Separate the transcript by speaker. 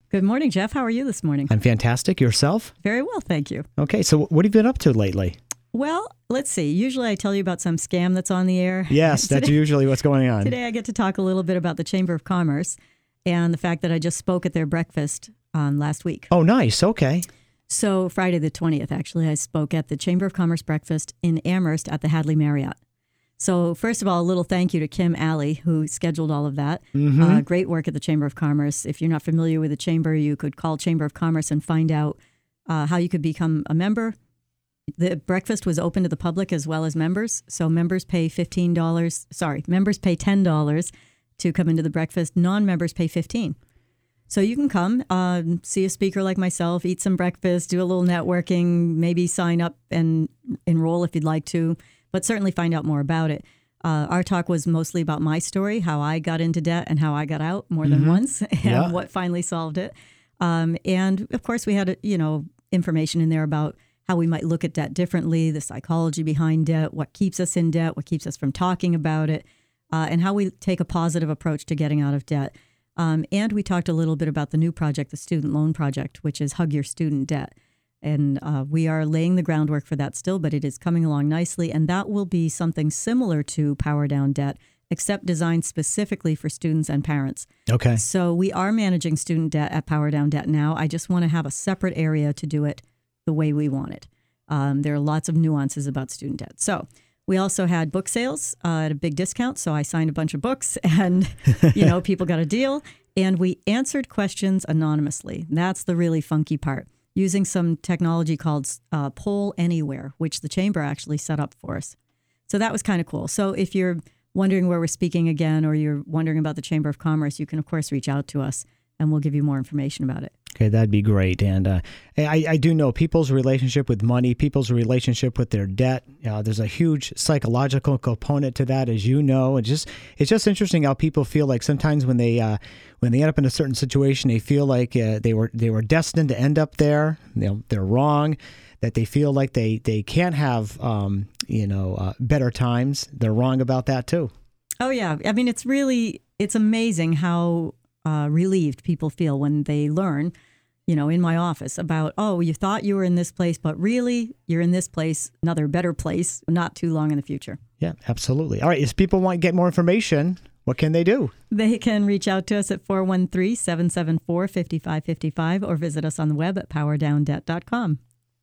Speaker 1: Good morning, Jeff. How are you this morning?
Speaker 2: I'm fantastic. Yourself?
Speaker 1: Very well, thank you.
Speaker 2: Okay, so what have you been up to lately?
Speaker 1: Well, let's see. Usually I tell you about some scam that's on the air.
Speaker 2: Yes, that's usually what's going on.
Speaker 1: Today I get to talk a little bit about the Chamber of Commerce and the fact that I just spoke at their breakfast last week.
Speaker 2: Oh, nice. Okay.
Speaker 1: So Friday the 20th, actually, I spoke at the Chamber of Commerce breakfast in Amherst at the Hadley Marriott. So first of all, a little thank you to Kim Alley, who scheduled all of that. Great work at the Chamber of Commerce. If you're not familiar with the Chamber, you could call Chamber of Commerce and find out how you could become a member. The breakfast was open to the public as well as members. So members pay members pay $10 to come into the breakfast. Non-members pay $15. So you can come, see a speaker like myself, eat some breakfast, do a little networking, maybe sign up and enroll if you'd like to, but certainly find out more about it. Our talk was mostly about my story, how I got into debt and how I got out more than once, and what finally solved it. And of course, we had information in there about how we might look at debt differently, the psychology behind debt, what keeps us in debt, what keeps us from talking about it, and how we take a positive approach to getting out of debt. And we talked a little bit about the new project, the Student Loan Project, which is Hug Your Student Debt. And we are laying the groundwork for that still, but it is coming along nicely. And that will be something similar to Power Down Debt, except designed specifically for students and parents.
Speaker 2: Okay.
Speaker 1: So we are managing student debt at Power Down Debt now. I just want to have a separate area to do it the way we want it. There are lots of nuances about student debt. So we also had book sales at a big discount. So I signed a bunch of books and, people got a deal. And we answered questions anonymously. That's the really funky part, using some technology called Poll Anywhere, which the Chamber actually set up for us. So that was kind of cool. So if you're wondering where we're speaking again, or you're wondering about the Chamber of Commerce, you can, of course, reach out to us and we'll give you more information about it.
Speaker 2: Okay, that'd be great. And I do know people's relationship with money, people's relationship with their debt. There's a huge psychological component to that, as you know. It's just interesting how people feel like sometimes when they end up in a certain situation, they feel like they were destined to end up there. They're wrong. That they feel like they can't have better times. They're wrong about that too.
Speaker 1: Oh yeah, I mean it's amazing how relieved people feel when they learn, in my office about, oh, you thought you were in this place, but really you're in this place, another better place, not too long in the future.
Speaker 2: Yeah, absolutely. All right, if people want to get more information, what can they do?
Speaker 1: They can reach out to us at 413-774-5555 or visit us on the web at powerdowndebt.com.